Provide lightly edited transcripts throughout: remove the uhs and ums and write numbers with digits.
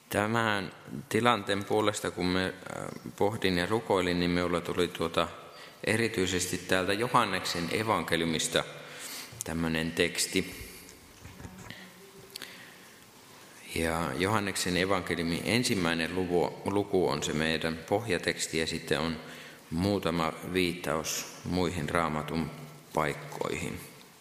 Tämän tilanteen puolesta, kun me pohdin ja rukoilin, niin minulla tuli erityisesti täältä Johanneksen evankeliumista tämmöinen teksti. Ja Johanneksen evankeliumin ensimmäinen luku on se meidän pohjateksti ja sitten on muutama viittaus muihin Raamatun paikkoihin.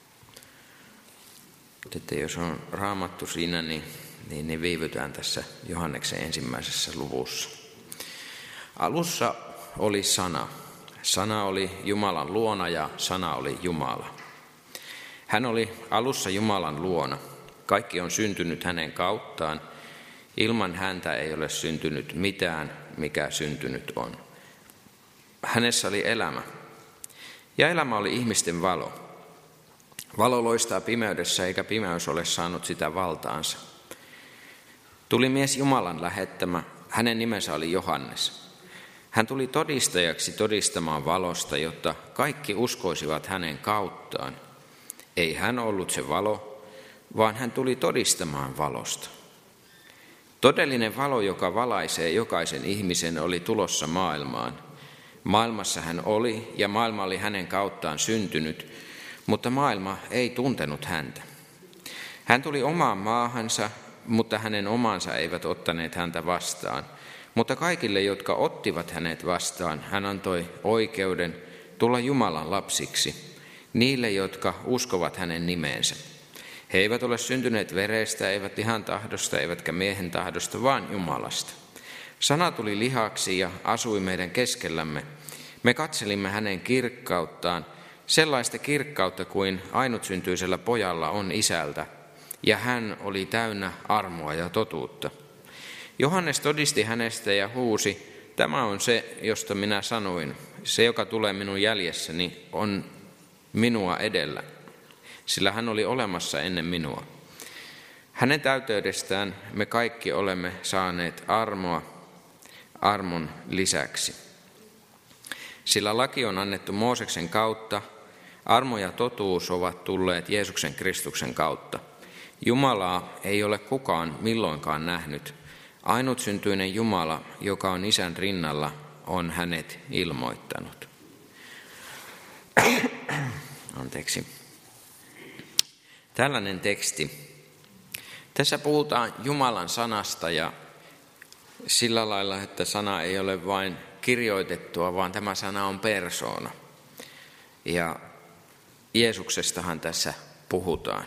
Että jos on Raamattu siinä, niin viivytään tässä Johanneksen ensimmäisessä luvussa. Alussa oli sana. Sana oli Jumalan luona ja sana oli Jumala. Hän oli alussa Jumalan luona. Kaikki on syntynyt hänen kauttaan. Ilman häntä ei ole syntynyt mitään, mikä syntynyt on. Hänessä oli elämä. Ja elämä oli ihmisten valo. Valo loistaa pimeydessä, eikä pimeys ole saanut sitä valtaansa. Tuli mies Jumalan lähettämä. Hänen nimensä oli Johannes. Hän tuli todistajaksi todistamaan valosta, jotta kaikki uskoisivat hänen kauttaan. Ei hän ollut se valo, vaan hän tuli todistamaan valosta. Todellinen valo, joka valaisee jokaisen ihmisen, oli tulossa maailmaan. Maailmassa hän oli ja maailma oli hänen kauttaan syntynyt, mutta maailma ei tuntenut häntä. Hän tuli omaan maahansa, mutta hänen omansa eivät ottaneet häntä vastaan. Mutta kaikille, jotka ottivat hänet vastaan, hän antoi oikeuden tulla Jumalan lapsiksi, niille, jotka uskovat hänen nimeensä. He eivät ole syntyneet verestä, eivät lihan tahdosta, eivätkä miehen tahdosta, vaan Jumalasta. Sana tuli lihaksi ja asui meidän keskellämme. Me katselimme hänen kirkkauttaan, sellaista kirkkautta kuin ainutsyntyisellä pojalla on isältä, ja hän oli täynnä armoa ja totuutta. Johannes todisti hänestä ja huusi, tämä on se, josta minä sanoin, se, joka tulee minun jäljessäni, on minua edellä, sillä hän oli olemassa ennen minua. Hänen täyteydestään me kaikki olemme saaneet armoa armon lisäksi. Sillä laki on annettu Mooseksen kautta, armo ja totuus ovat tulleet Jeesuksen Kristuksen kautta. Jumalaa ei ole kukaan milloinkaan nähnyt. Ainutsyntyinen Jumala, joka on Isän rinnalla, on hänet ilmoittanut. Anteeksi. Tällainen teksti. Tässä puhutaan Jumalan sanasta ja sillä lailla, että sana ei ole vain kirjoitettua, vaan tämä sana on persoona. Ja Jeesuksestahan tässä puhutaan.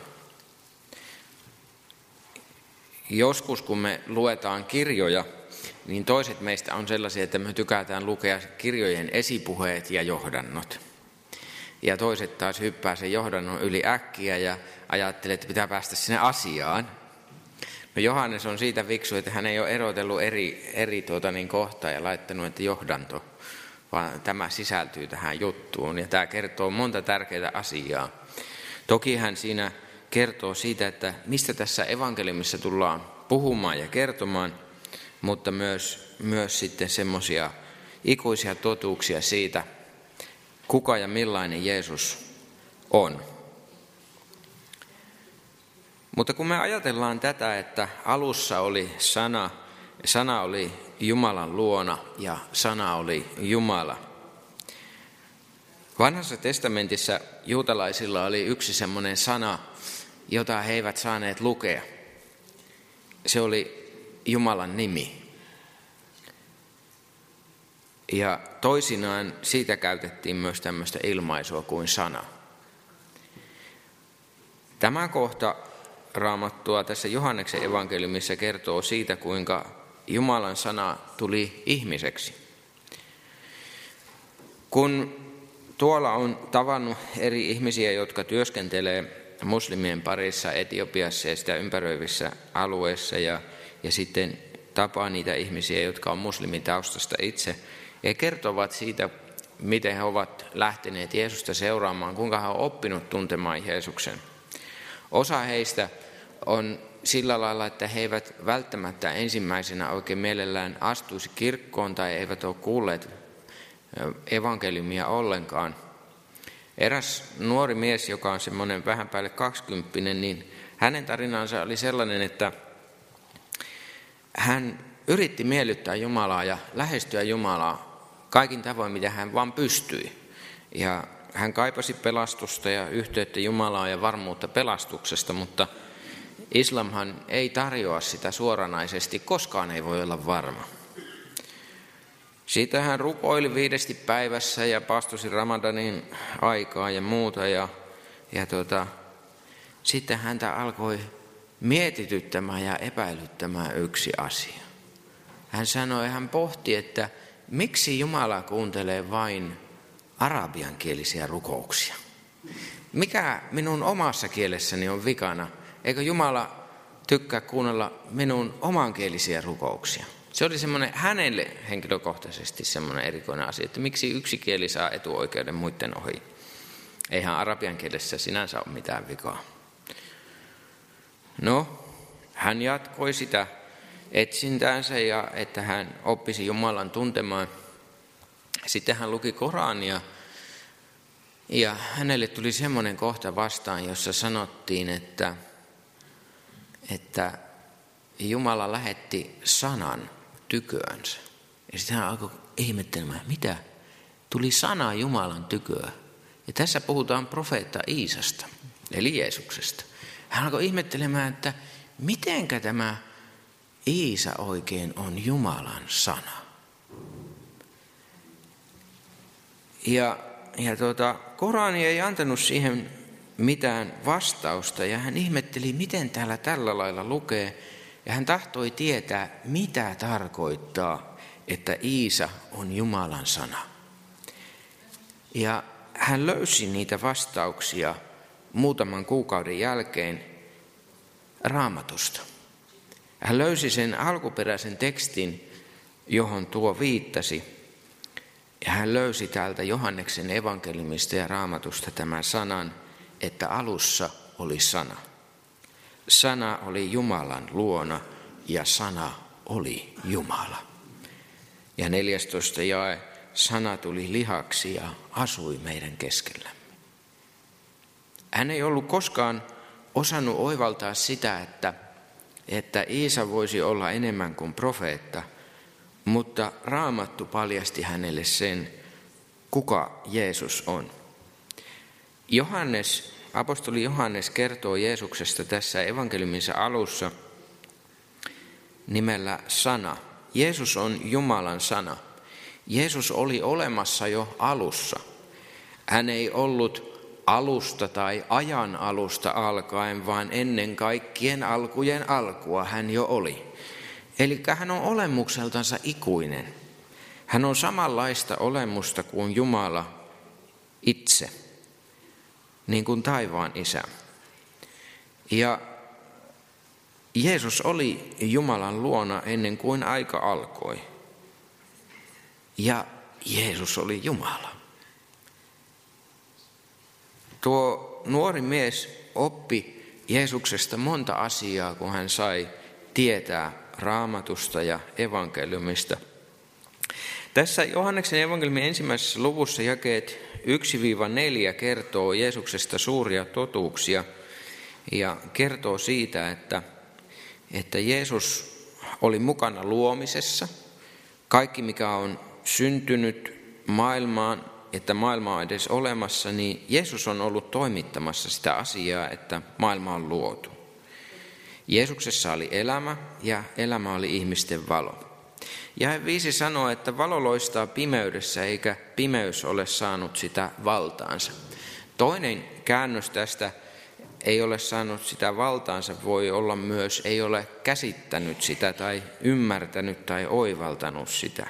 Joskus kun me luetaan kirjoja, niin toiset meistä on sellaisia, että me tykätään lukea kirjojen esipuheet ja johdannot. Ja toiset taas hyppää sen johdannon yli äkkiä ja ajattelee, että pitää päästä sinne asiaan. No Johannes on siitä fiksu, että hän ei ole erotellut eri kohtaa ja laittanut, että johdanto, vaan tämä sisältyy tähän juttuun. Ja tämä kertoo monta tärkeää asiaa. Toki hän siinä kertoo siitä, että mistä tässä evankeliumissa tullaan puhumaan ja kertomaan, mutta myös sitten semmoisia ikuisia totuuksia siitä, kuka ja millainen Jeesus on. Mutta kun me ajatellaan tätä, että alussa oli sana, sana oli Jumalan luona ja sana oli Jumala. Vanhassa testamentissa juutalaisilla oli yksi semmoinen sana, jota he eivät saaneet lukea. Se oli Jumalan nimi. Ja toisinaan siitä käytettiin myös tämmöistä ilmaisua kuin sana. Tämä kohta Raamattua tässä Johanneksen evankeliumissa kertoo siitä, kuinka Jumalan sana tuli ihmiseksi. Kun tuolla on tavannut eri ihmisiä, jotka työskentelee muslimien parissa Etiopiassa ja sitä ympäröivissä alueissa ja sitten tapaa niitä ihmisiä, jotka on muslimitaustasta itse. He kertovat siitä, miten he ovat lähteneet Jeesusta seuraamaan, kuinka he ovat oppinut tuntemaan Jeesuksen. Osa heistä on sillä lailla, että he eivät välttämättä ensimmäisenä oikein mielellään astuisi kirkkoon tai eivät ole kuulleet evankeliumia ollenkaan. Eräs nuori mies, joka on semmoinen vähän päälle 20, niin hänen tarinansa oli sellainen, että hän yritti miellyttää Jumalaa ja lähestyä Jumalaa kaikin tavoin, mitä hän vaan pystyi. Ja hän kaipasi pelastusta ja yhteyttä Jumalaa ja varmuutta pelastuksesta, mutta islamhan ei tarjoa sitä suoranaisesti, koskaan ei voi olla varma. Siitä hän rukoili 5 päivässä ja pastosi Ramadanin aikaa ja muuta. Sitten häntä alkoi mietityttämään ja epäilyttämään yksi asia. Hän pohti, että miksi Jumala kuuntelee vain arabiankielisiä rukouksia? Mikä minun omassa kielessäni on vikana? Eikö Jumala tykkää kuunnella minun omankielisiä rukouksia? Se oli semmoinen hänelle henkilökohtaisesti semmoinen erikoinen asia, että miksi yksi kieli saa etuoikeuden muiden ohi. Eihän arabian kielessä sinänsä ole mitään vikaa. No, hän jatkoi sitä etsintäänsä ja että hän oppisi Jumalan tuntemaan. Sitten hän luki Korania ja hänelle tuli semmoinen kohta vastaan, jossa sanottiin, että Jumala lähetti sanan tyköönsä. Ja sitten hän alkoi ihmettelemään, mitä? Tuli sana Jumalan tyköä. Ja tässä puhutaan profeetta Iisasta, eli Jeesuksesta. Hän alkoi ihmettelemään, että mitenkä tämä Iisa oikein on Jumalan sana. Korani ei antanut siihen mitään vastausta ja hän ihmetteli, miten täällä tällä lailla lukee. Ja hän tahtoi tietää, mitä tarkoittaa, että Iisa on Jumalan sana. Ja hän löysi niitä vastauksia muutaman kuukauden jälkeen Raamatusta. Hän löysi sen alkuperäisen tekstin, johon tuo viittasi. Ja hän löysi täältä Johanneksen evankeliumista ja Raamatusta tämän sanan, että alussa oli sana. Sana oli Jumalan luona ja sana oli Jumala. Ja 14. jae, sana tuli lihaksi ja asui meidän keskellämme. Hän ei ollut koskaan osannut oivaltaa sitä, että Iisa voisi olla enemmän kuin profeetta, mutta Raamattu paljasti hänelle sen, kuka Jeesus on. Apostoli Johannes kertoo Jeesuksesta tässä evankeliuminsa alussa nimellä sana. Jeesus on Jumalan sana. Jeesus oli olemassa jo alussa. Hän ei ollut alusta tai ajan alusta alkaen, vaan ennen kaikkien alkujen alkua hän jo oli. Eli hän on olemukseltansa ikuinen. Hän on samanlaista olemusta kuin Jumala itse, niin kuin taivaan Isä. Ja Jeesus oli Jumalan luona ennen kuin aika alkoi. Ja Jeesus oli Jumala. Tuo nuori mies oppi Jeesuksesta monta asiaa, kun hän sai tietää Raamatusta ja evankeliumista. Tässä Johanneksen evankeliumin 1. luvussa jakeet 1-4 kertoo Jeesuksesta suuria totuuksia ja kertoo siitä, että Jeesus oli mukana luomisessa. Kaikki, mikä on syntynyt maailmaan, että maailma on edes olemassa, niin Jeesus on ollut toimittamassa sitä asiaa, että maailma on luotu. Jeesuksessa oli elämä ja elämä oli ihmisten valo. Jae 5 sanoo, että valo loistaa pimeydessä eikä pimeys ole saanut sitä valtaansa. Toinen käännös tästä ei ole saanut sitä valtaansa voi olla myös ei ole käsittänyt sitä tai ymmärtänyt tai oivaltanut sitä.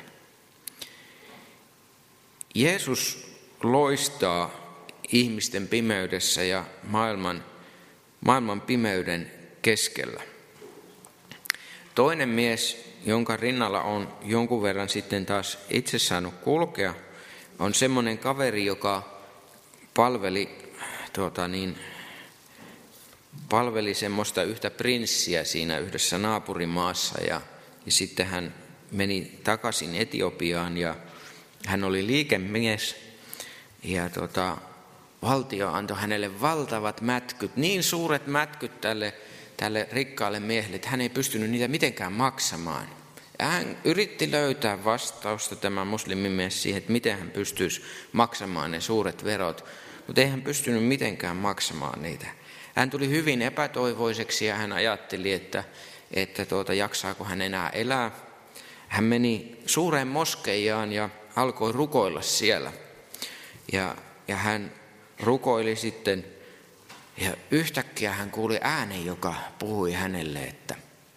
Jeesus loistaa ihmisten pimeydessä ja maailman pimeyden keskellä. Toinen mies, jonka rinnalla on jonkun verran sitten taas itse saanut kulkea, on semmoinen kaveri, joka palveli semmoista yhtä prinssiä siinä yhdessä naapurimaassa ja sitten hän meni takaisin Etiopiaan ja hän oli liikemies ja valtio antoi hänelle valtavat mätkyt, niin suuret mätkyt tälle rikkaalle miehelle, että hän ei pystynyt niitä mitenkään maksamaan. Ja hän yritti löytää vastausta, tämä muslimimies, siihen, että miten hän pystyisi maksamaan ne suuret verot, mutta ei hän pystynyt mitenkään maksamaan niitä. Hän tuli hyvin epätoivoiseksi ja hän ajatteli, että jaksaako hän enää elää. Hän meni suureen moskeijaan ja alkoi rukoilla siellä. Ja hän rukoili sitten, ja yhtäkkiä hän kuuli äänen, joka puhui hänelle että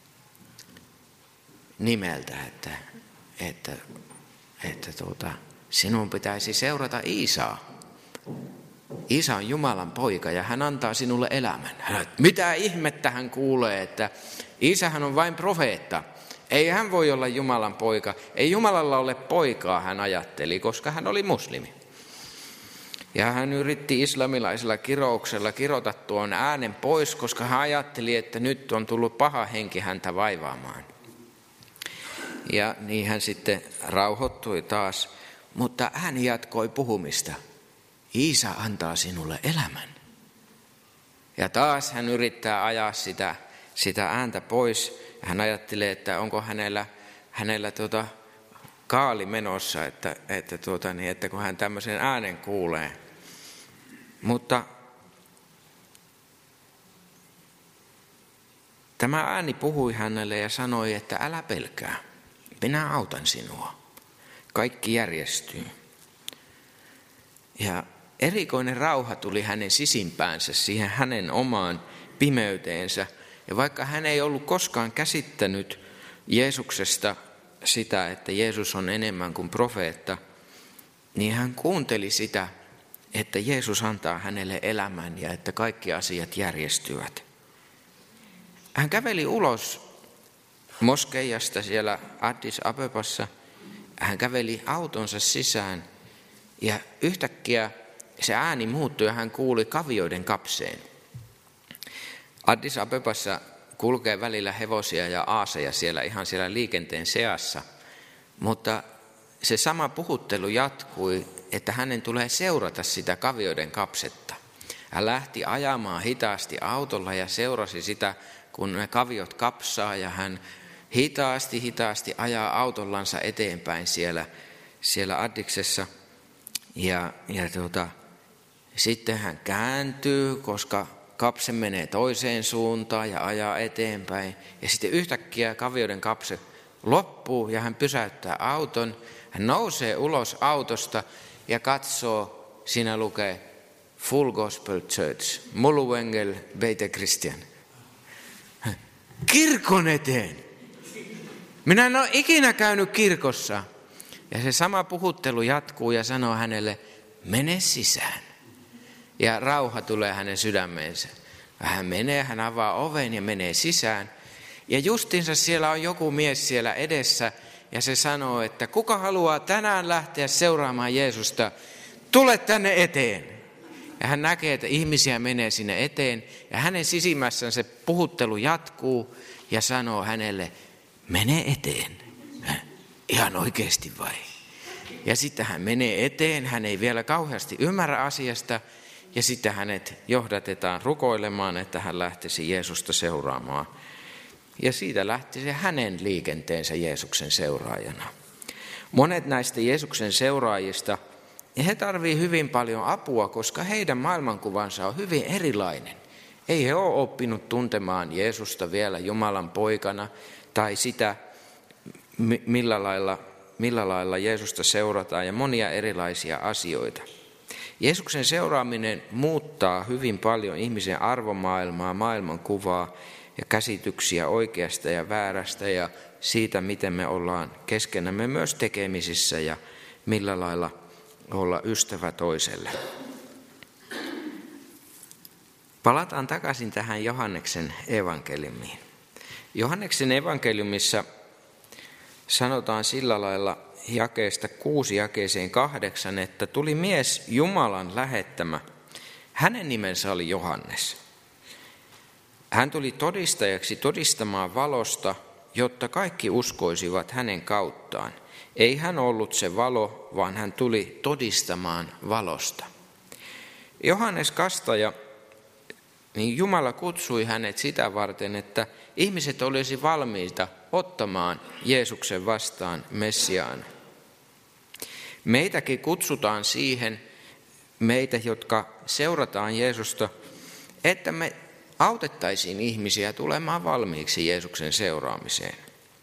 nimeltä, että sinun pitäisi seurata Iisaa. Iisa on Jumalan poika ja hän antaa sinulle elämän. Mitä ihmettä hän kuulee, että Iisahan on vain profeetta. Ei hän voi olla Jumalan poika. Ei Jumalalla ole poikaa, hän ajatteli, koska hän oli muslimi. Ja hän yritti islamilaisella kirouksella kirota tuon äänen pois, koska hän ajatteli, että nyt on tullut paha henki häntä vaivaamaan. Ja niin hän sitten rauhoittui taas, mutta hän jatkoi puhumista. Iisa antaa sinulle elämän. Ja taas hän yrittää ajaa sitä ääntä pois. Hän ajattelee, että onko hänellä kaali menossa, että kun hän tämmöisen äänen kuulee. Mutta tämä ääni puhui hänelle ja sanoi, että älä pelkää, minä autan sinua. Kaikki järjestyy. Ja erikoinen rauha tuli hänen sisimpäänsä siihen hänen omaan pimeyteensä. Ja vaikka hän ei ollut koskaan käsittänyt Jeesuksesta sitä, että Jeesus on enemmän kuin profeetta, niin hän kuunteli sitä, että Jeesus antaa hänelle elämän ja että kaikki asiat järjestyvät. Hän käveli ulos moskeijasta siellä Addis Abebassa. Hän käveli autonsa sisään ja yhtäkkiä se ääni muuttui ja hän kuuli kavioiden kapseen. Addis Abebassa kulkee välillä hevosia ja aaseja ihan siellä liikenteen seassa, mutta se sama puhuttelu jatkui, että hänen tulee seurata sitä kavioiden kapsetta. Hän lähti ajamaan hitaasti autolla ja seurasi sitä, kun ne kaviot kapsaa ja hän hitaasti ajaa autollansa eteenpäin siellä Addiksessa. Sitten hän kääntyy, koska kapse menee toiseen suuntaan ja ajaa eteenpäin. Ja sitten yhtäkkiä kavioiden kapse loppuu ja hän pysäyttää auton. Hän nousee ulos autosta ja katsoo, siinä lukee Full Gospel Church, Mulluengel Beite Christian. Kirkon eteen! Minä en ole ikinä käynyt kirkossa. Ja se sama puhuttelu jatkuu ja sanoo hänelle, mene sisään. Ja rauha tulee hänen sydämeensä. Hän menee, hän avaa oven ja menee sisään. Ja justiinsa siellä on joku mies siellä edessä ja se sanoo, että kuka haluaa tänään lähteä seuraamaan Jeesusta, tule tänne eteen. Ja hän näkee, että ihmisiä menee sinne eteen ja hänen sisimmässään se puhuttelu jatkuu ja sanoo hänelle, mene eteen. Ihan oikeasti vai? Ja sitten hän menee eteen, hän ei vielä kauheasti ymmärrä asiasta ja sitten hänet johdatetaan rukoilemaan, että hän lähtisi Jeesusta seuraamaan. Ja siitä lähti se hänen liikenteensä Jeesuksen seuraajana. Monet näistä Jeesuksen seuraajista, he tarvitsevat hyvin paljon apua, koska heidän maailmankuvansa on hyvin erilainen. Ei he ole oppinut tuntemaan Jeesusta vielä Jumalan poikana tai sitä, millä lailla Jeesusta seurataan ja monia erilaisia asioita. Jeesuksen seuraaminen muuttaa hyvin paljon ihmisen arvomaailmaa, maailmankuvaa ja käsityksiä oikeasta ja väärästä ja siitä, miten me ollaan keskenämme myös tekemisissä ja millä lailla olla ystävä toiselle. Palataan takaisin tähän Johanneksen evankeliumiin. Johanneksen evankeliumissa sanotaan sillä lailla jakeesta 6 jakeeseen 8, että tuli mies Jumalan lähettämä. Hänen nimensä oli Johannes. Hän tuli todistajaksi todistamaan valosta, jotta kaikki uskoisivat hänen kauttaan. Ei hän ollut se valo, vaan hän tuli todistamaan valosta. Johannes Kastaja niin Jumala kutsui hänet sitä varten, että ihmiset olisi valmiita ottamaan Jeesuksen vastaan Messiaan. Meitäkin kutsutaan siihen, meitä, jotka seurataan Jeesusta, että me autettaisiin ihmisiä tulemaan valmiiksi Jeesuksen seuraamiseen.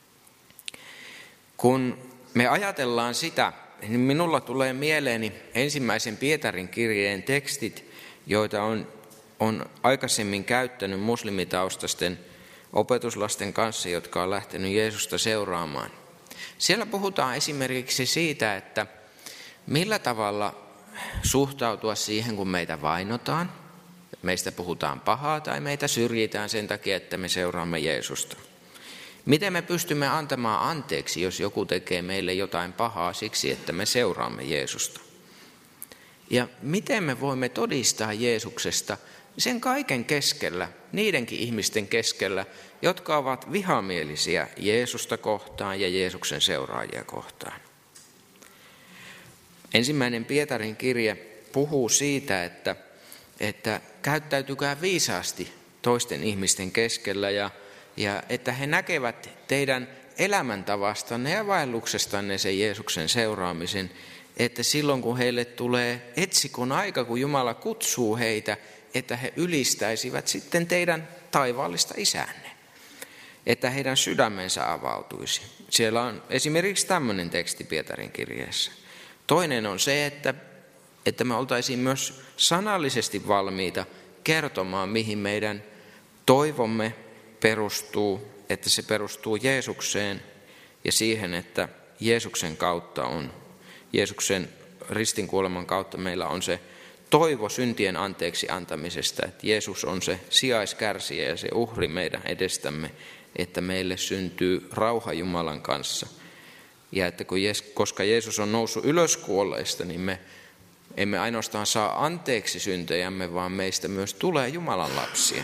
Kun me ajatellaan sitä, niin minulla tulee mieleeni ensimmäisen Pietarin kirjeen tekstit, joita on aikaisemmin käyttänyt muslimitaustaisten opetuslasten kanssa, jotka on lähtenyt Jeesusta seuraamaan. Siellä puhutaan esimerkiksi siitä, että millä tavalla suhtautua siihen, kun meitä vainotaan, meistä puhutaan pahaa tai meitä syrjitään sen takia, että me seuraamme Jeesusta. Miten me pystymme antamaan anteeksi, jos joku tekee meille jotain pahaa siksi, että me seuraamme Jeesusta? Ja miten me voimme todistaa Jeesuksesta sen kaiken keskellä, niidenkin ihmisten keskellä, jotka ovat vihamielisiä Jeesusta kohtaan ja Jeesuksen seuraajia kohtaan? Ensimmäinen Pietarin kirje puhuu siitä, että käyttäytykää viisaasti toisten ihmisten keskellä ja että he näkevät teidän elämäntavastanne ja vaelluksestanne sen Jeesuksen seuraamisen, että silloin kun heille tulee etsikon aika, kun Jumala kutsuu heitä, että he ylistäisivät sitten teidän taivaallista isänne, että heidän sydämensä avautuisi. Siellä on esimerkiksi tämmöinen teksti Pietarin kirjeessä. Toinen on se, että me oltaisiin myös sanallisesti valmiita kertomaan, mihin meidän toivomme perustuu, että se perustuu Jeesukseen ja siihen, että Jeesuksen kautta Jeesuksen ristinkuoleman kautta meillä on se toivo syntien anteeksi antamisesta, että Jeesus on se sijaiskärsijä ja se uhri meidän edestämme, että meille syntyy rauha Jumalan kanssa. Ja että koska Jeesus on noussut ylös kuolleista, niin me emme ainoastaan saa anteeksi syntejämme, vaan meistä myös tulee Jumalan lapsia.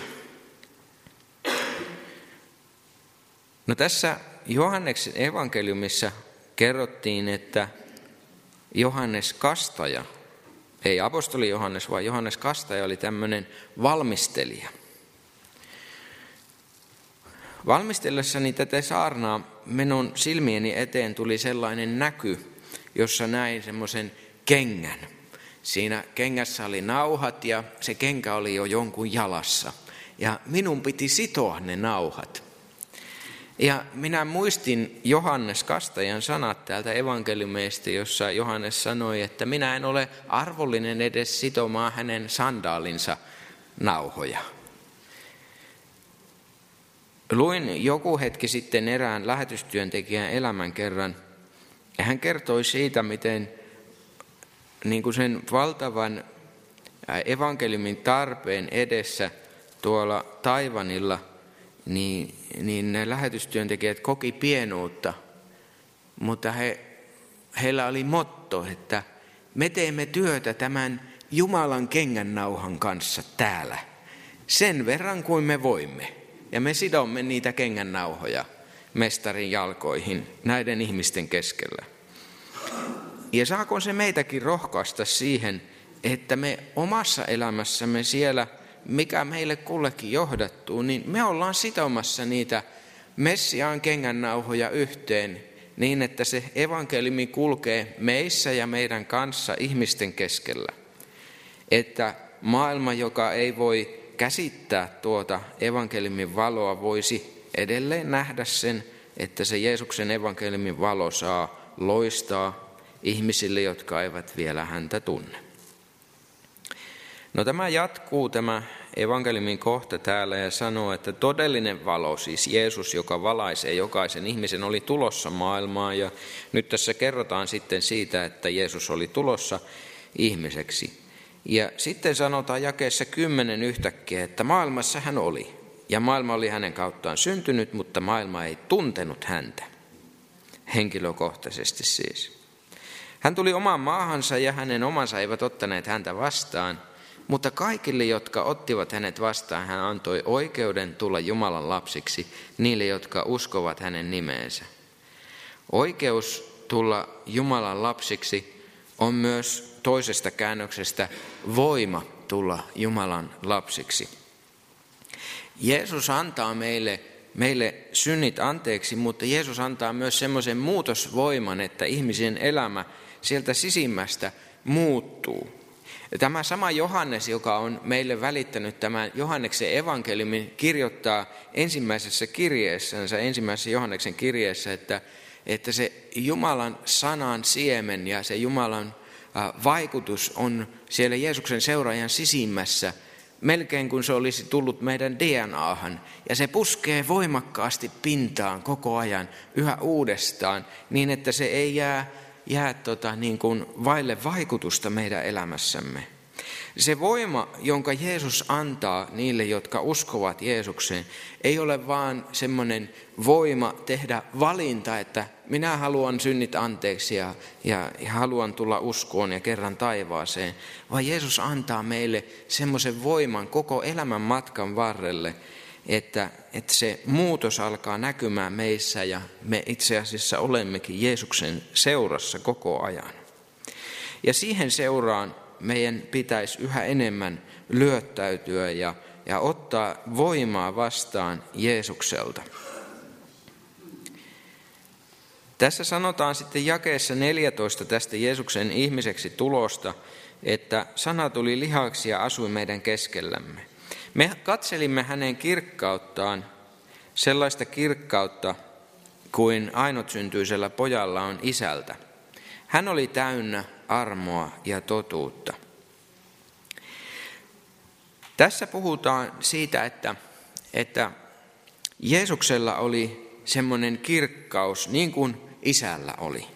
No tässä Johanneksen evankeliumissa kerrottiin, että Johannes Kastaja, ei apostoli Johannes, vaan Johannes Kastaja oli tämmöinen valmistelija. Valmistellessani tätä saarnaa minun silmieni eteen tuli sellainen näky, jossa näin semmoisen kengän. Siinä kengässä oli nauhat ja se kenkä oli jo jonkun jalassa. Ja minun piti sitoa ne nauhat. Ja minä muistin Johannes Kastajan sanat täältä evankeliumeista, jossa Johannes sanoi, että minä en ole arvollinen edes sitomaan hänen sandaalinsa nauhoja. Luin joku hetki sitten erään lähetystyöntekijän elämänkerran, ja hän kertoi siitä, miten niin kuin sen valtavan evankeliumin tarpeen edessä tuolla Taiwanilla, niin ne lähetystyöntekijät koki pienuutta, mutta heillä oli motto, että me teemme työtä tämän Jumalan kengännauhan kanssa täällä sen verran kuin me voimme. Ja me sidomme niitä kengännauhoja mestarin jalkoihin näiden ihmisten keskellä. Ja saako se meitäkin rohkaista siihen, että me omassa elämässämme siellä, mikä meille kullekin johdattuu, niin me ollaan sitomassa niitä Messiaan kengännauhoja yhteen niin, että se evankeliumi kulkee meissä ja meidän kanssa ihmisten keskellä. Että maailma, joka ei voi käsittää tuota evankeliumin valoa, voisi edelleen nähdä sen, että se Jeesuksen evankeliumin valo saa loistaa ihmisille, jotka eivät vielä häntä tunne. No tämä jatkuu tämä evankeliumin kohta täällä ja sanoo, että todellinen valo, siis Jeesus, joka valaisee jokaisen ihmisen, oli tulossa maailmaan. Ja nyt tässä kerrotaan sitten siitä, että Jeesus oli tulossa ihmiseksi. Ja sitten sanotaan jakeessa 10 yhtäkkiä, että maailmassa hän oli. Ja maailma oli hänen kauttaan syntynyt, mutta maailma ei tuntenut häntä. Henkilökohtaisesti siis. Hän tuli omaan maahansa ja hänen omansa eivät ottaneet häntä vastaan. Mutta kaikille, jotka ottivat hänet vastaan, hän antoi oikeuden tulla Jumalan lapsiksi niille, jotka uskovat hänen nimeensä. Oikeus tulla Jumalan lapsiksi on myös toisesta käännöksestä voima tulla Jumalan lapsiksi. Jeesus antaa meille synnit anteeksi, mutta Jeesus antaa myös semmoisen muutosvoiman, että ihmisen elämä sieltä sisimmästä muuttuu. Tämä sama Johannes, joka on meille välittänyt tämän Johanneksen evankeliumin, kirjoittaa ensimmäisessä Johanneksen kirjeessä, että se Jumalan sanan siemen ja se Jumalan vaikutus on siellä Jeesuksen seuraajan sisimmässä, melkein kuin se olisi tullut meidän DNAhan, ja se puskee voimakkaasti pintaan koko ajan yhä uudestaan, niin että se ei jää niin kuin vaille vaikutusta meidän elämässämme. Se voima, jonka Jeesus antaa niille, jotka uskovat Jeesukseen, ei ole vaan semmoinen voima tehdä valinta, että minä haluan synnit anteeksi ja haluan tulla uskoon ja kerran taivaaseen, vaan Jeesus antaa meille semmoisen voiman koko elämän matkan varrelle, että se muutos alkaa näkymään meissä ja me itse asiassa olemmekin Jeesuksen seurassa koko ajan. Ja siihen seuraan meidän pitäisi yhä enemmän lyöttäytyä ja ottaa voimaa vastaan Jeesukselta. Tässä sanotaan sitten jakeessa 14 tästä Jeesuksen ihmiseksi tulosta, että sana tuli lihaksi ja asui meidän keskellämme. Me katselimme hänen kirkkauttaan, sellaista kirkkautta kuin ainut-syntyisellä pojalla on isältä. Hän oli täynnä armoa ja totuutta. Tässä puhutaan siitä, että Jeesuksella oli semmoinen kirkkaus niin kuin isällä oli.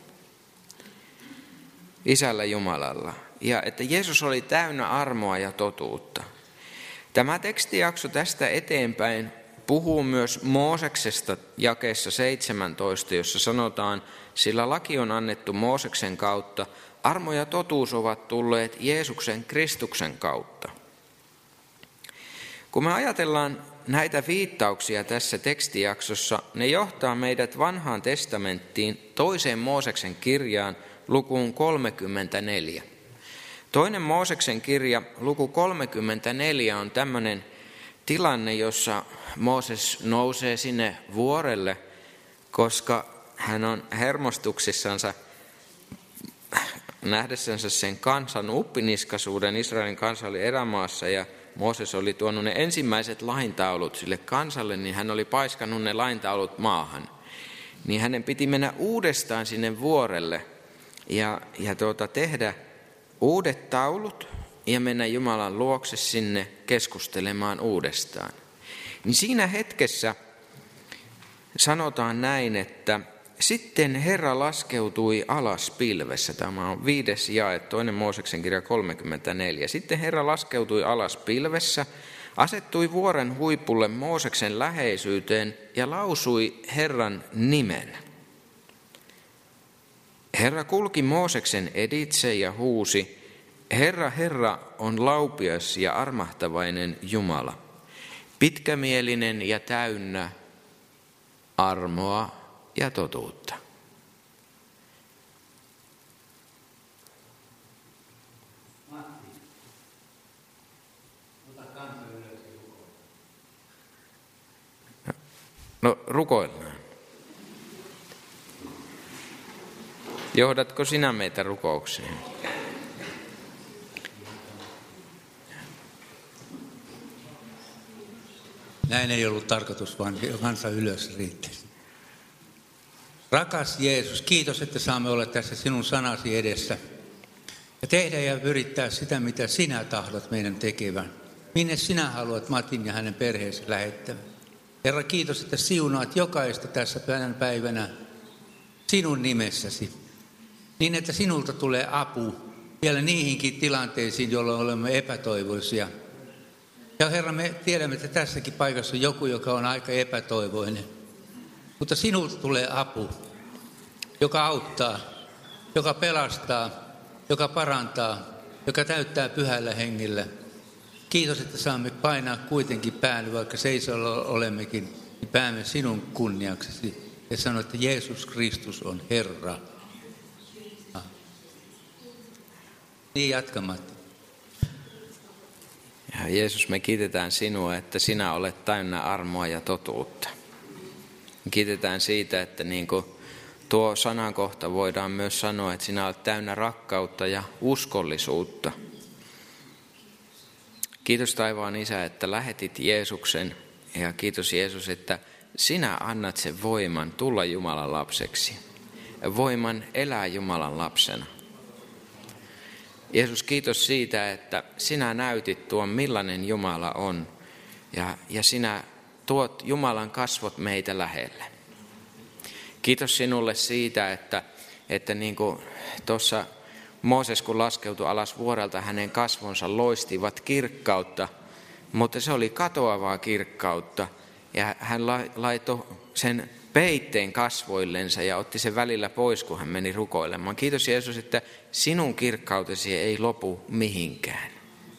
Isällä Jumalalla. Ja että Jeesus oli täynnä armoa ja totuutta. Tämä tekstijakso tästä eteenpäin puhuu myös Mooseksesta jakeessa 17, jossa sanotaan, sillä laki on annettu Mooseksen kautta, armo ja totuus ovat tulleet Jeesuksen Kristuksen kautta. Kun me ajatellaan näitä viittauksia tässä tekstijaksossa, ne johtaa meidät vanhaan testamenttiin toiseen Mooseksen kirjaan lukuun 34. Toinen Mooseksen kirja, luku 34, on tämmöinen tilanne, jossa Mooses nousee sinne vuorelle, koska hän on hermostuksissansa nähdessänsä sen kansan uppiniskaisuuden. Israelin kansa oli erämaassa ja Mooses oli tuonut ne ensimmäiset laintaulut sille kansalle, niin hän oli paiskannut ne laintaulut maahan. Niin hänen piti mennä uudestaan sinne vuorelle ja tehdä uudet taulut ja mennä Jumalan luokse sinne keskustelemaan uudestaan. Niin siinä hetkessä sanotaan näin, että sitten Herra laskeutui alas pilvessä. Tämä on 5. jae, 2. Mooseksen kirja 34. Sitten Herra laskeutui alas pilvessä, asettui vuoren huipulle Mooseksen läheisyyteen ja lausui Herran nimen. Herra kulki Mooseksen editse ja huusi, Herra, Herra on laupias ja armahtavainen Jumala, pitkämielinen ja täynnä armoa ja totuutta. No, rukoillaan. Johdatko sinä meitä rukoukseen? Näin ei ollut tarkoitus, vaan kansa ylös riitti. Rakas Jeesus, kiitos, että saamme olla tässä sinun sanasi edessä ja tehdä ja yrittää sitä, mitä sinä tahdot meidän tekevän. Minne sinä haluat Matin ja hänen perheensä lähettävän. Herra, kiitos, että siunaat jokaista tässä päivänä sinun nimessäsi, niin että sinulta tulee apu vielä niihinkin tilanteisiin, jolloin olemme epätoivoisia. Ja Herra, me tiedämme, että tässäkin paikassa on joku, joka on aika epätoivoinen. Mutta sinulta tulee apu, joka auttaa, joka pelastaa, joka parantaa, joka täyttää pyhällä hengellä. Kiitos, että saamme painaa kuitenkin päälle, vaikka seisolla olemmekin, niin päämme sinun kunniaksesi. Ja sanoa, että Jeesus Kristus on Herra. Niin jatkamatta. Ja Jeesus, me kiitetään sinua, että sinä olet täynnä armoa ja totuutta. Me kiitetään siitä, että niin kuin tuo sanankohta voidaan myös sanoa, että sinä olet täynnä rakkautta ja uskollisuutta. Kiitos taivaan Isä, että lähetit Jeesuksen, ja kiitos Jeesus, että sinä annat sen voiman tulla Jumalan lapseksi. Voiman elää Jumalan lapsena. Jeesus, kiitos siitä, että sinä näytit tuon, millainen Jumala on, ja sinä tuot Jumalan kasvot meitä lähelle. Kiitos sinulle siitä, että niin kuin tuossa Mooses, kun laskeutui alas vuorelta, hänen kasvonsa loistivat kirkkautta, mutta se oli katoavaa kirkkautta, ja hän laitoi sen peitteen kasvoillensa ja otti sen välillä pois, kun hän meni rukoilemaan. Kiitos Jeesus, että sinun kirkkautesi ei lopu mihinkään.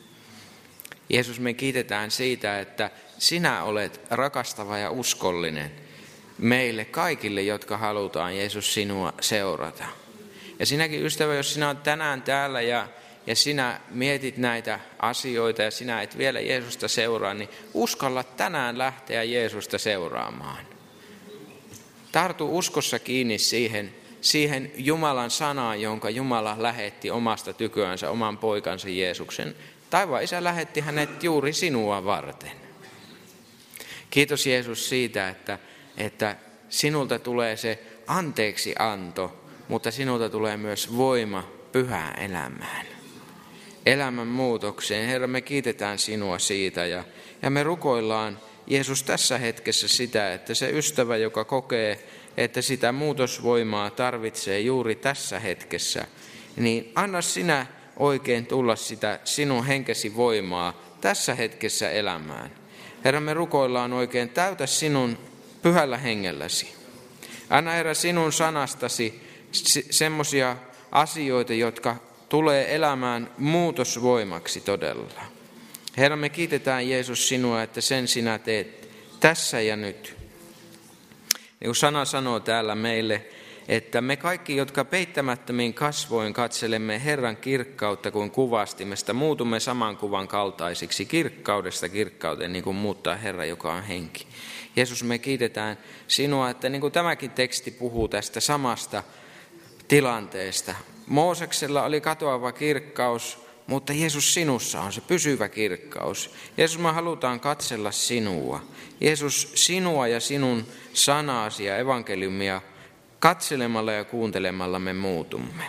Jeesus, me kiitetään siitä, että sinä olet rakastava ja uskollinen meille kaikille, jotka halutaan, Jeesus, sinua seurata. Ja sinäkin, ystävä, jos sinä olet tänään täällä ja sinä mietit näitä asioita ja sinä et vielä Jeesusta seuraa, niin uskalla tänään lähteä Jeesusta seuraamaan. Tartu uskossa kiinni siihen Jumalan sanaan, jonka Jumala lähetti omasta tyköänsä, oman poikansa Jeesuksen. Taivaan Isä lähetti hänet juuri sinua varten. Kiitos Jeesus siitä, että sinulta tulee se anteeksianto, mutta sinulta tulee myös voima pyhään elämään. Elämän muutokseen. Herra, me kiitetään sinua siitä ja me rukoillaan, Jeesus, tässä hetkessä sitä, että se ystävä, joka kokee, että sitä muutosvoimaa tarvitsee juuri tässä hetkessä, niin anna sinä oikein tulla sitä sinun henkesi voimaa tässä hetkessä elämään. Herra, me rukoillaan oikein, täytä sinun pyhällä hengelläsi. Anna, Herra, sinun sanastasi semmoisia asioita, jotka tulee elämään muutosvoimaksi todella. Herra, me kiitetään Jeesus sinua, että sen sinä teet tässä ja nyt. Niin kuin sana sanoo täällä meille, että me kaikki, jotka peittämättömin kasvoin katselemme Herran kirkkautta kuin kuvastimesta, muutumme saman kuvan kaltaisiksi kirkkaudesta kirkkauteen, niin kuin muuttaa Herra, joka on henki. Jeesus, me kiitetään sinua, että niin kuin tämäkin teksti puhuu tästä samasta tilanteesta. Mooseksella oli katoava kirkkaus, mutta Jeesus, sinussa on se pysyvä kirkkaus. Jeesus, me halutaan katsella sinua. Jeesus, sinua ja sinun sanaasi ja evankeliumia katselemalla ja kuuntelemalla me muutumme.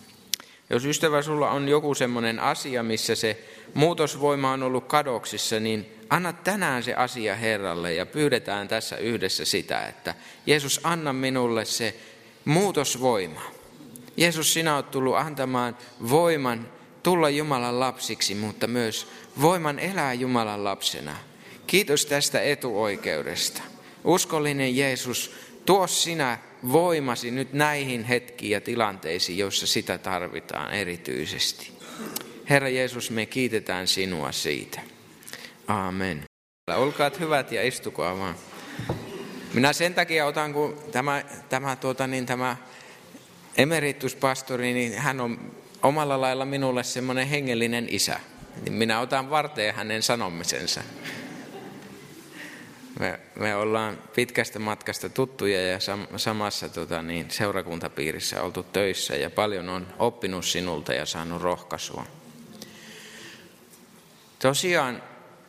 Jos ystävä, sulla on joku semmoinen asia, missä se muutosvoima on ollut kadoksissa, niin anna tänään se asia Herralle ja pyydetään tässä yhdessä sitä, että Jeesus, anna minulle se muutosvoima. Jeesus, sinä olet tullut antamaan voiman tulla Jumalan lapsiksi, mutta myös voiman elää Jumalan lapsena. Kiitos tästä etuoikeudesta. Uskollinen Jeesus, tuo sinä voimasi nyt näihin hetkiin ja tilanteisiin, joissa sitä tarvitaan erityisesti. Herra Jeesus, me kiitetään sinua siitä. Aamen. Olkaat hyvät ja istukaa vaan. Minä sen takia otan, kun tämä emerituspastori, niin hän on omalla lailla minulle semmoinen hengellinen isä. Niin minä otan varteen hänen sanomisensa. Me ollaan pitkästä matkasta tuttuja ja samassa seurakuntapiirissä oltu töissä ja paljon on oppinut sinulta ja saanut rohkaisua. Tosiaan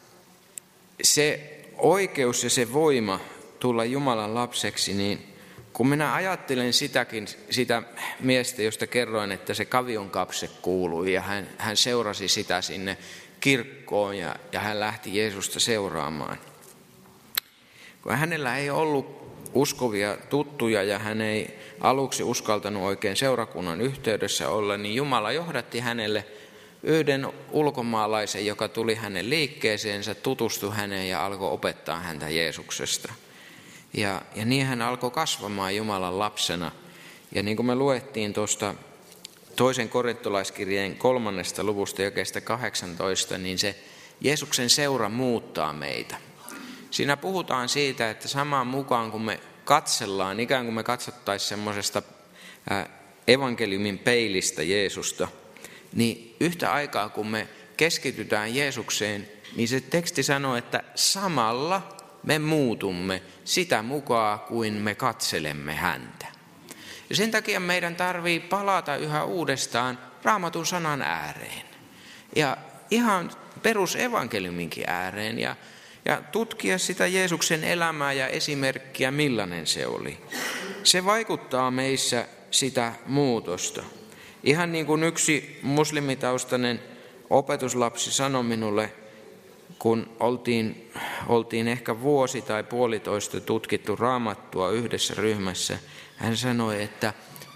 se oikeus ja se voima tulla Jumalan lapseksi, niin kun minä ajattelen sitä miestä, josta kerroin, että se kavion kapse kuului ja hän seurasi sitä sinne kirkkoon ja hän lähti Jeesusta seuraamaan. Kun hänellä ei ollut uskovia tuttuja ja hän ei aluksi uskaltanut oikein seurakunnan yhteydessä olla, niin Jumala johdatti hänelle yhden ulkomaalaisen, joka tuli hänen liikkeeseensä, tutustui häneen ja alkoi opettaa häntä Jeesuksesta. Ja niin hän alkoi kasvamaan Jumalan lapsena. Ja niin kuin me luettiin tuosta 2. korintolaiskirjeen 3. luvusta jakeesta 18, niin se Jeesuksen seura muuttaa meitä. Siinä puhutaan siitä, että samaan mukaan kun me katsellaan, ikään kuin me katsottaisiin semmoisesta evankeliumin peilistä Jeesusta, niin yhtä aikaa kun me keskitytään Jeesukseen, niin se teksti sanoo, että samalla me muutumme sitä mukaan, kuin me katselemme häntä. Ja sen takia meidän tarvii palata yhä uudestaan Raamatun sanan ääreen. Ja ihan perusevankeliuminkin ääreen ja tutkia sitä Jeesuksen elämää ja esimerkkiä, millainen se oli. Se vaikuttaa meissä sitä muutosta. Ihan niin kuin yksi muslimitaustainen opetuslapsi sanoi minulle, kun oltiin ehkä vuosi tai puolitoista tutkittu Raamattua yhdessä ryhmässä. Hän sanoi, että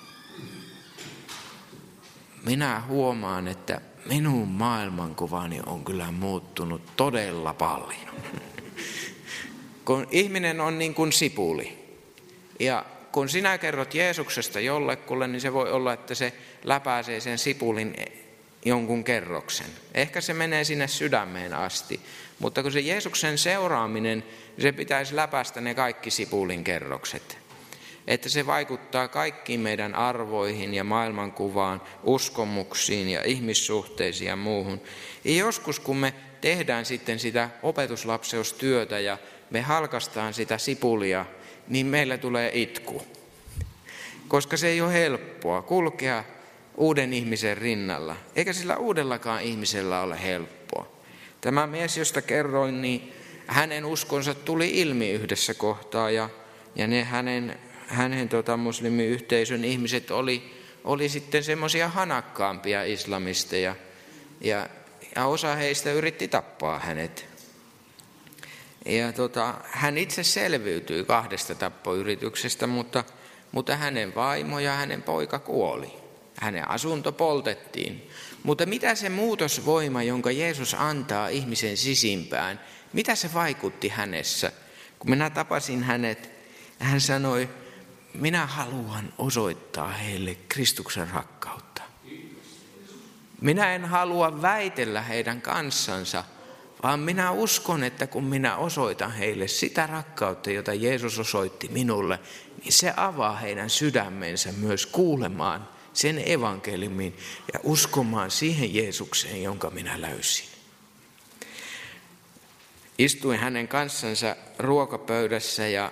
minä huomaan, että minun maailmankuvani on kyllä muuttunut todella paljon. Kun ihminen on niin kuin sipuli. Ja kun sinä kerrot Jeesuksesta jollekulle, niin se voi olla, että se läpäisee sen sipulin jonkun kerroksen. Ehkä se menee sinne sydämeen asti. Mutta kun se Jeesuksen seuraaminen, se pitäisi läpäistä ne kaikki sipulin kerrokset. Että se vaikuttaa kaikkiin meidän arvoihin ja maailmankuvaan, uskomuksiin ja ihmissuhteisiin ja muuhun. Ja joskus kun me tehdään sitten sitä opetuslapseustyötä ja me halkaistaan sitä sipulia, niin meillä tulee itku. Koska se ei ole helppoa kulkea uuden ihmisen rinnalla, eikä sillä uudellakaan ihmisellä ole helppoa. Tämä mies, josta kerroin, niin hänen uskonsa tuli ilmi yhdessä kohtaa ja ne hänen muslimiyhteisön ihmiset oli sitten semmoisia hanakkaampia islamisteja ja osa heistä yritti tappaa hänet. Ja hän itse selviytyi 2 tappoyrityksestä, mutta hänen vaimo ja hänen poika kuoli. Hänen asunto poltettiin. Mutta mitä se muutosvoima, jonka Jeesus antaa ihmisen sisimpään, mitä se vaikutti hänessä? Kun minä tapasin hänet, hän sanoi, minä haluan osoittaa heille Kristuksen rakkautta. Minä en halua väitellä heidän kanssansa, vaan minä uskon, että kun minä osoitan heille sitä rakkautta, jota Jeesus osoitti minulle, niin se avaa heidän sydämensä myös kuulemaan sen evankeliumin ja uskomaan siihen Jeesukseen, jonka minä löysin. Istuin hänen kanssansa ruokapöydässä ja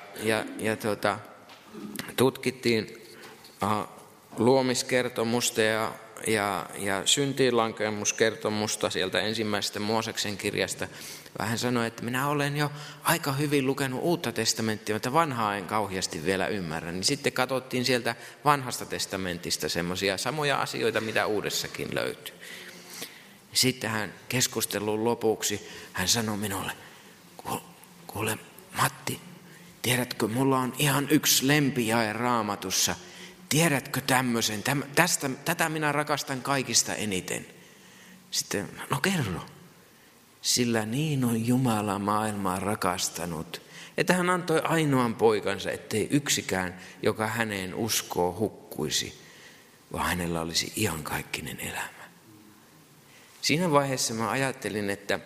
tutkittiin luomiskertomusta ja syntiinlankemuskertomusta sieltä ensimmäisestä Mooseksen kirjasta. Hän sanoi, että minä olen jo aika hyvin lukenut Uutta testamenttia, mutta vanhaa en kauheasti vielä ymmärrä. Niin sitten katsottiin sieltä vanhasta testamentista semmoisia samoja asioita, mitä Uudessakin löytyy. Sitten hän keskustelun lopuksi, hän sanoi minulle, kuule Matti, tiedätkö, mulla on ihan yksi lempijae Raamatussa. Tiedätkö tämmöisen? Tätä minä rakastan kaikista eniten. Sitten, no kerro. Sillä niin on Jumala maailmaa rakastanut, että hän antoi ainoan poikansa, ettei yksikään, joka häneen uskoo, hukkuisi, vaan hänellä olisi iankaikkinen elämä. Siinä vaiheessa mä ajattelin, että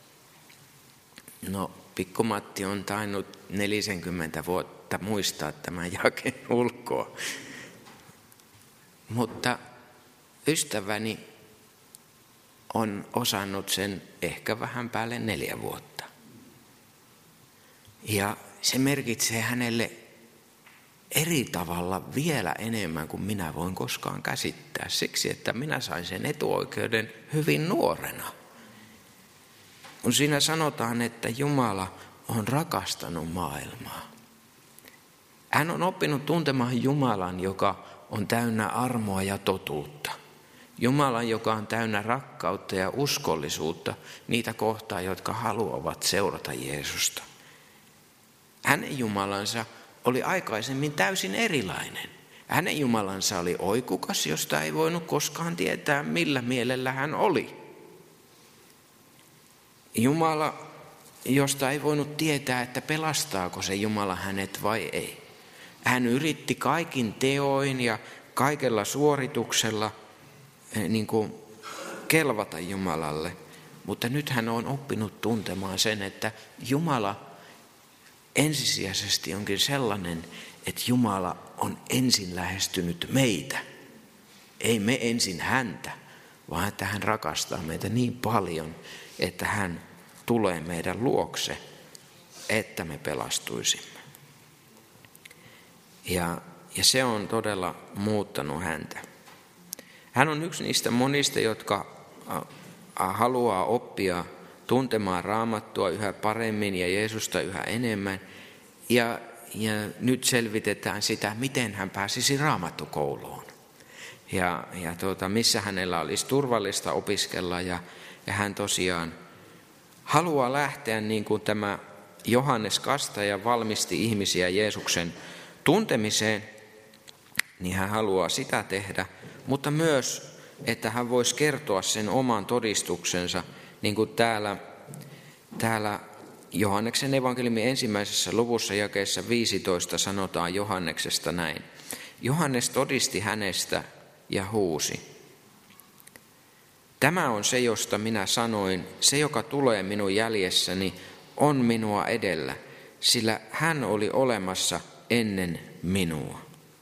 Pikku Matti on tainnut 40 vuotta muistaa tämän jakeen ulkoa. Mutta ystäväni on osannut sen ehkä vähän päälle 4 vuotta. Ja se merkitsee hänelle eri tavalla vielä enemmän kuin minä voin koskaan käsittää. Siksi, että minä sain sen etuoikeuden hyvin nuorena. Kun siinä sanotaan, että Jumala on rakastanut maailmaa. Hän on oppinut tuntemaan Jumalan, joka on täynnä armoa ja totuutta. Jumalan, joka on täynnä rakkautta ja uskollisuutta niitä kohtaan, jotka haluavat seurata Jeesusta. Hänen Jumalansa oli aikaisemmin täysin erilainen. Hänen Jumalansa oli oikukas, josta ei voinut koskaan tietää, millä mielellä hän oli. Jumala, josta ei voinut tietää, että pelastaako se Jumala hänet vai ei. Hän yritti kaikin teoin ja kaikella suorituksella niin kuin kelvata Jumalalle. Mutta nyt hän on oppinut tuntemaan sen, että Jumala ensisijaisesti onkin sellainen, että Jumala on ensin lähestynyt meitä. Ei me ensin häntä, vaan että hän rakastaa meitä niin paljon, että hän tulee meidän luokse, että me pelastuisimme. Ja se on todella muuttanut häntä. Hän on yksi niistä monista, jotka haluaa oppia tuntemaan Raamattua yhä paremmin ja Jeesusta yhä enemmän. Ja nyt selvitetään sitä, miten hän pääsisi Raamattukouluun. Ja missä hänellä olisi turvallista opiskella. Ja hän tosiaan haluaa lähteä niin kuin tämä Johannes Kastaja valmisti ihmisiä Jeesuksen tuntemiseen, niin hän haluaa sitä tehdä, mutta myös, että hän voisi kertoa sen oman todistuksensa, niin kuin täällä Johanneksen evankeliumin 1. luvussa jakeessa 15 sanotaan Johanneksesta näin. Johannes todisti hänestä ja huusi. Tämä on se, josta minä sanoin, se joka tulee minun jäljessäni on minua edellä, sillä hän oli olemassa ennen minua.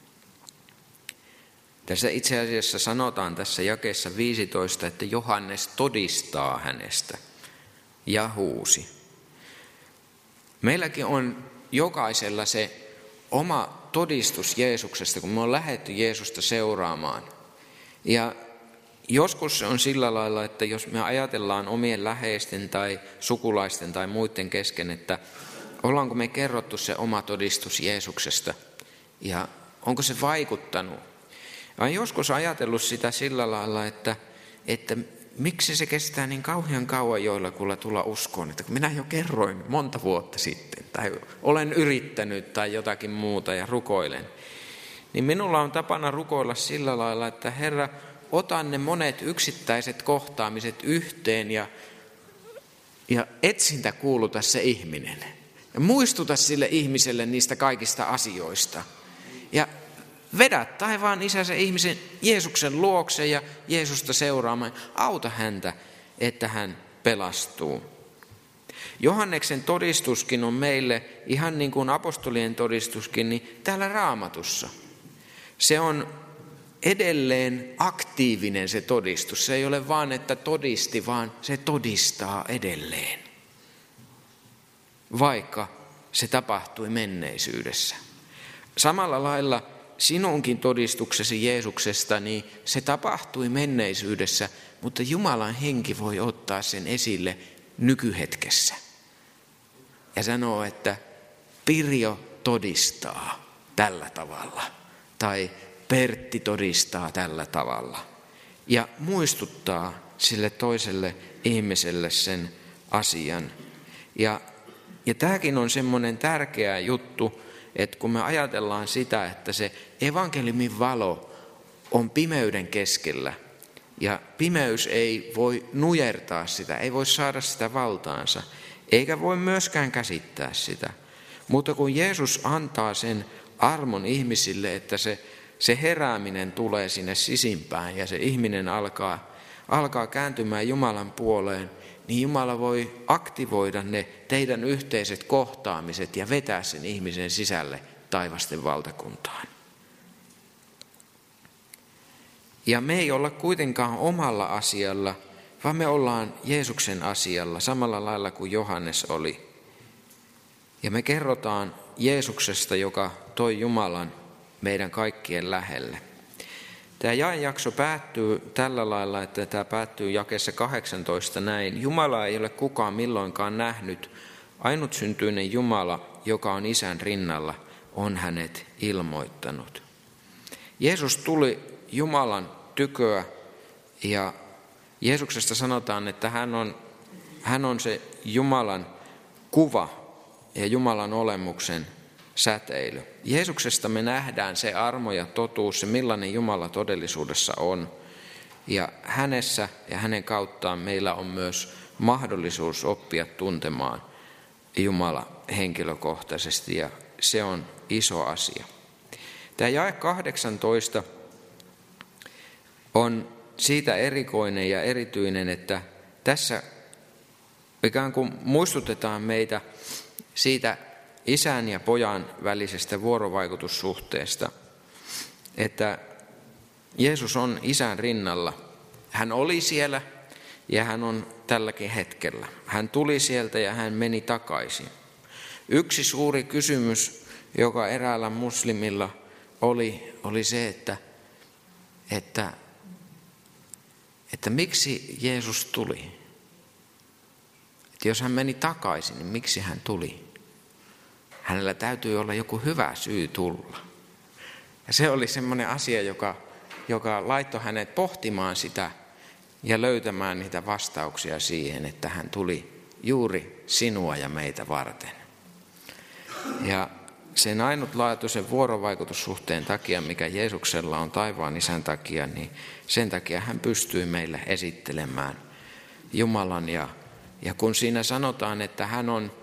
Tässä itse asiassa sanotaan tässä jakeessa 15, että Johannes todistaa hänestä ja huusi. Meilläkin on jokaisella se oma todistus Jeesuksesta, kun me on lähdetty Jeesusta seuraamaan. Ja joskus se on sillä lailla, että jos me ajatellaan omien läheisten tai sukulaisten tai muiden kesken, että ollaanko me kerrottu se oma todistus Jeesuksesta ja onko se vaikuttanut. Olen joskus ajatellut sitä sillä lailla, että miksi se kestää niin kauhean kauan joillakulla tulla uskoon, että kun minä jo kerroin monta vuotta sitten tai olen yrittänyt tai jotakin muuta ja rukoilen, niin minulla on tapana rukoilla sillä lailla, että Herra, ota ne monet yksittäiset kohtaamiset yhteen ja etsintä kuuluta se ihminen. Ja muistuta sille ihmiselle niistä kaikista asioista. Ja vedä taivaan Isä se ihmisen Jeesuksen luokse ja Jeesusta seuraamaan. Auta häntä, että hän pelastuu. Johanneksen todistuskin on meille, ihan niin kuin apostolien todistuskin, niin täällä Raamatussa. Se on edelleen aktiivinen se todistus. Se ei ole vaan, että todisti, vaan se todistaa edelleen. Vaikka se tapahtui menneisyydessä. Samalla lailla sinunkin todistuksesi Jeesuksesta, niin se tapahtui menneisyydessä, mutta Jumalan henki voi ottaa sen esille nykyhetkessä. Ja sanoo, että Pirjo todistaa tällä tavalla. Tai Pertti todistaa tällä tavalla. Ja muistuttaa sille toiselle ihmiselle sen asian. Ja tämäkin on semmoinen tärkeä juttu, että kun me ajatellaan sitä, että se evankeliumin valo on pimeyden keskellä, ja pimeys ei voi nujertaa sitä, ei voi saada sitä valtaansa, eikä voi myöskään käsittää sitä. Mutta kun Jeesus antaa sen armon ihmisille, että se herääminen tulee sinne sisimpään ja se ihminen alkaa kääntymään Jumalan puoleen, niin Jumala voi aktivoida ne teidän yhteiset kohtaamiset ja vetää sen ihmisen sisälle taivasten valtakuntaan. Ja me ei olla kuitenkaan omalla asialla, vaan me ollaan Jeesuksen asialla samalla lailla kuin Johannes oli. Ja me kerrotaan Jeesuksesta, joka toi Jumalan meidän kaikkien lähelle. Tämä jaejakso päättyy tällä lailla, että tämä päättyy jakeessa 18 näin. Jumala ei ole kukaan milloinkaan nähnyt. Ainutsyntyinen Jumala, joka on Isän rinnalla, on hänet ilmoittanut. Jeesus tuli Jumalan tyköä ja Jeesuksesta sanotaan, että hän on se Jumalan kuva ja Jumalan olemuksen säteily. Jeesuksesta me nähdään se armo ja totuus, se millainen Jumala todellisuudessa on. Ja hänessä ja hänen kauttaan meillä on myös mahdollisuus oppia tuntemaan Jumala henkilökohtaisesti ja se on iso asia. Tämä jae 18 on siitä erikoinen ja erityinen, että tässä ikään kuin muistutetaan meitä siitä Isän ja pojan välisestä vuorovaikutussuhteesta, että Jeesus on Isän rinnalla. Hän oli siellä ja hän on tälläkin hetkellä. Hän tuli sieltä ja hän meni takaisin. Yksi suuri kysymys, joka eräällä muslimilla oli se, että miksi Jeesus tuli? Että jos hän meni takaisin, niin miksi hän tuli? Hänellä täytyy olla joku hyvä syy tulla. Ja se oli semmoinen asia, joka laittoi hänet pohtimaan sitä ja löytämään niitä vastauksia siihen, että hän tuli juuri sinua ja meitä varten. Ja sen ainutlaatuisen vuorovaikutussuhteen takia, mikä Jeesuksella on taivaan Isän takia, niin sen takia hän pystyi meille esittelemään Jumalan. Ja kun siinä sanotaan, että hän on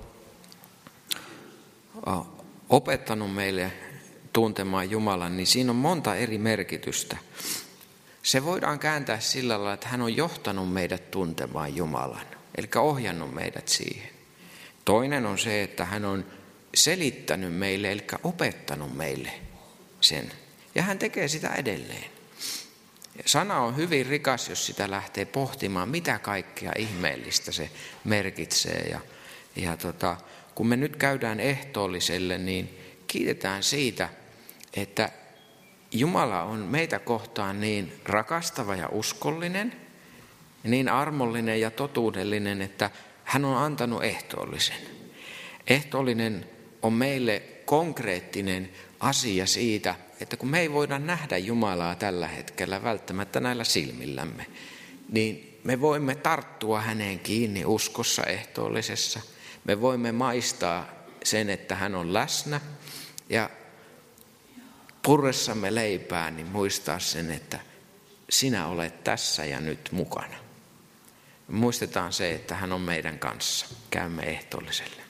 opettanut meille tuntemaan Jumalan, niin siinä on monta eri merkitystä. Se voidaan kääntää sillä lailla, että hän on johtanut meidät tuntemaan Jumalan, eli ohjannut meidät siihen. Toinen on se, että hän on selittänyt meille, eli opettanut meille sen. Ja hän tekee sitä edelleen. Sana on hyvin rikas, jos sitä lähtee pohtimaan, mitä kaikkea ihmeellistä se merkitsee. Kun me nyt käydään ehtoolliselle, niin kiitetään siitä, että Jumala on meitä kohtaan niin rakastava ja uskollinen, niin armollinen ja totuudellinen, että hän on antanut ehtoollisen. Ehtoollinen on meille konkreettinen asia siitä, että kun me ei voida nähdä Jumalaa tällä hetkellä välttämättä näillä silmillämme, niin me voimme tarttua häneen kiinni uskossa ehtoollisessa. Me voimme maistaa sen, että hän on läsnä ja purressamme leipää, niin muistaa sen, että sinä olet tässä ja nyt mukana. Muistetaan se, että hän on meidän kanssa. Käymme ehtoolliselle.